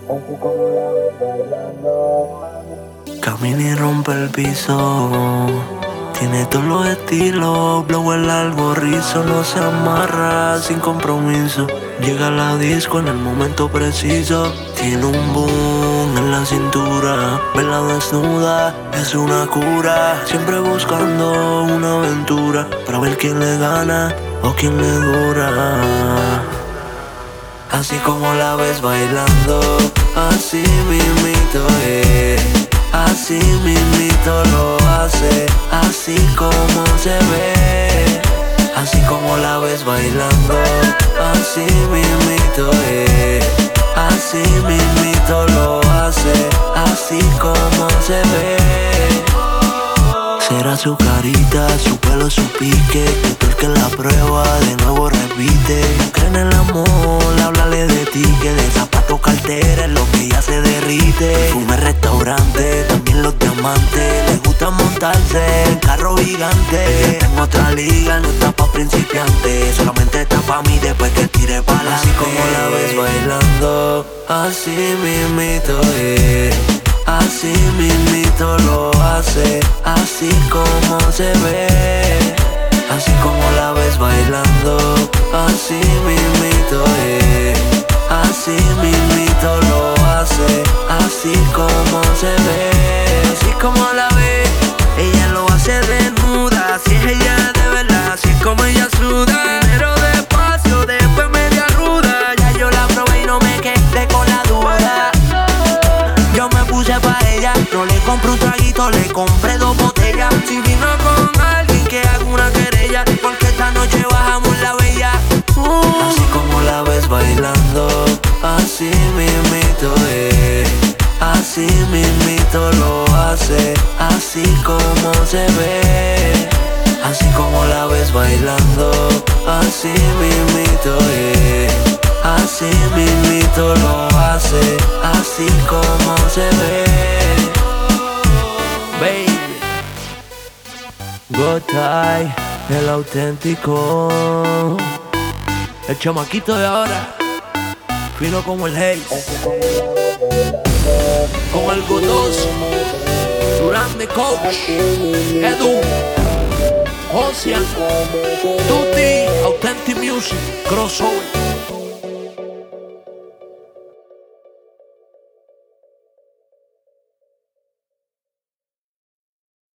Camina y rompe el piso. Tiene todos los estilos, blow el largo rizo, no se amarra sin compromiso. Llega a la disco en el momento preciso. Tiene un boom en la cintura, verla desnuda es una cura. Siempre buscando una aventura para ver quién le gana o quién le dura. Así como la ves bailando, así mismito es. Así mismito lo hace, así como se ve. Así como la ves bailando, así mismito es. Así mismito lo hace, así como se ve. Será su carita, su pelo, su pique, que tú el que la prueba de nuevo repite. No cree en el amor, háblale de ti, que de zapatos, cartera es lo que ya se derrite. Fume restaurante, también los diamantes, le gusta montarse en carro gigante. En otra liga, no está pa' principiantes, solamente está pa' mí después que tire pa'lante. Así como la ves bailando, así mismito es. Así mismito lo hace, así como se ve. Así como la ves bailando, así mismito es. Así mismito lo hace, así como se ve. Así como la ve, ella lo hace desnuda. Si es ella de verdad, así es como ella suda. Primero despacio, después media ruda. Ya yo la probé y no me quedé con la duda. Yo me puse pa' ella, no le compré un traguito, le compré 2 botellas. Si vino con alguien que haga una querella, porque esta noche bajamos la bella. Así como la ves bailando, así mismito es. Así mismito lo hace, así como se ve. Así como la ves bailando, así mismito es. Así mismito lo hace, así como se ve. Baby, Gotay, el auténtico. El chamaquito de ahora, fino como el Haze, como el Godoso, Durán de Coach, Edu, Ocean, Tutti, Authentic Music, Crossover.